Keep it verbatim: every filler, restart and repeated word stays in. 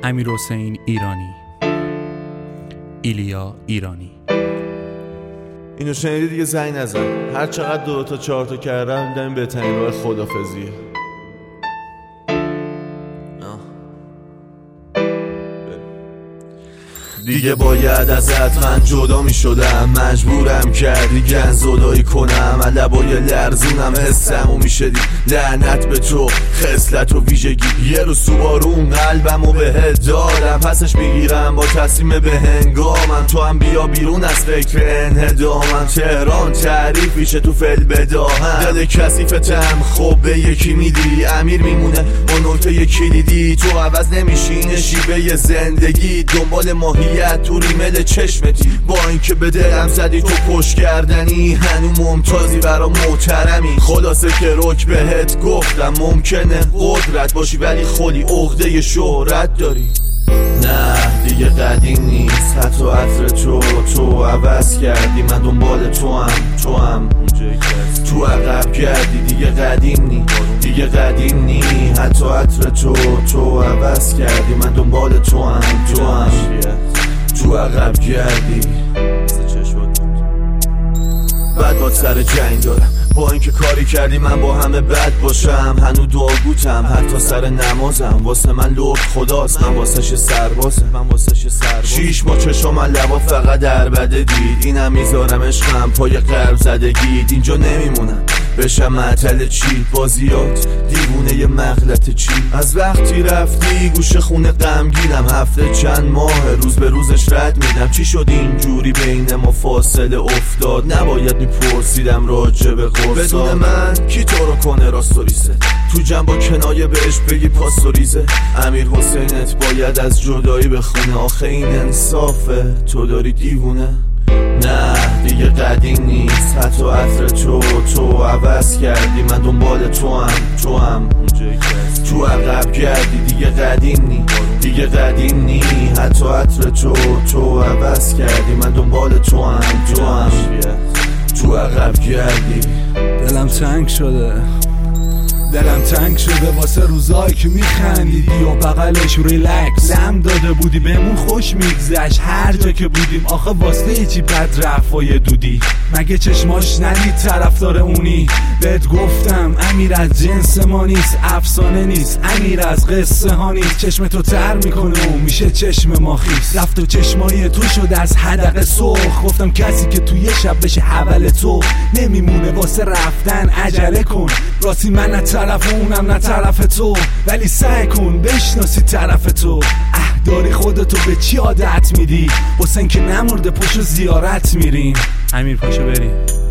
امیرحسین ایرانی، ایلیا ایرانی. اینو شنیدی دیگه زنگ نزن. هر چقدر دو تا چهار تا کردم دیدم بهترین راه خدافظیه. دیگه باید ازت من جدا می شدم، مجبورم کردی گنزدایی کنم. لبای لرزونم حسمو می شدی، لعنت به تو خصلت و ویژگی. یه روز تو بارون قلبمو بهت دادم، پسش میگیرم با تسلیم به هنگامم. تو هم بیا بیرون از فکر انهدامم. تهران تعریف میشه تو فل بداهم، دل کثیفتم خب به یکی میدی. امیر میمونه با نکته کلیدی، تو عوض نمیشی شیوه زندگی. دنبال ماهی تو ریمل چشمتی، با اینکه به دلم زدی تو پشت کردنی. هنو ممتازی برا محترمی، خلاصه که رک بهت گفتم ممکنه قدرت باشی ولی خودی عقده شهرت داری. نه دیگه قدیم نیست، حتی عطر تو تو عوض کردی. من دنبال تو هم تو هم تو عقب کردی. دیگه قدیم نی دیگه قدیم نی، حتی عطر تو تو عوض کردی. من دنبال تو هم تو هم تو عقب کردی. بعد با سر جنگ دارم، با اینکه کاری کردی من با همه بد باشم. هنو دعاگوتم حتی سر نمازم. واسه من لوک خداست، من واسه ش سربازم. من واسه ش سربازم. شیش ما چشم من لبا فقط در بده دید. اینم میذارم عشقم پای قلب زدگید. اینجا نمیمونم بشم معطل چی، بازیات دیوونه ی مغلط چی. از وقتی رفتی گوش خونه غمگینم، هفته چند ماه روز به روزش رد میدم. چی شد اینجوری بین ما فاصله افتاد؟ نباید میپرسیدم راجع به قرصا. بدون من کی تو رو کنه راستوریسه؟ تو جنب با کنایه بهش بگی پاستوریزه. امیر حسینت باید از جدایی بخونه، آخه این انصافه؟ تو داری دیوونه. نه دیگه قدیم نیست، حتی عطر تو تو عوض کردی. من دنبال تو هم تو هم تو عقب کردی. دیگه قدیم نی دیگه قدیم نی، حتی عطر تو تو عوض کردی. من دنبال تو هم تو هم تو عقب کردی. دلم تنگ شده دلم تنگ شده واسه روزایی که میخندیدی و بغلش ریلکس لم داده بودی بهمون خوش میگذشت هر جا که بودیم. آخه واسه چی بد رفای دودی؟ مگه چشماش ندید طرفدار اونی؟ بهت گفتم امیر از جنس ما نیست، افسانه نیست، امیر از قصه ها نیست. چشم تو تر میکنه و میشه چشم ما خیس. رفت و چشمای تو شد از حدقه سرخ. گفتم کسی که تو یه شب بشه حول تو نمیمونه، واسه رفتن عجله کن. راستی من نه طرف اونم نه طرف تو، ولی سعی کن بشناسی طرف تو. اه داری خودتو به چی عادت میدی؟ حسین که نمرده پشت زیارت میریم. امیر پاشو بریم.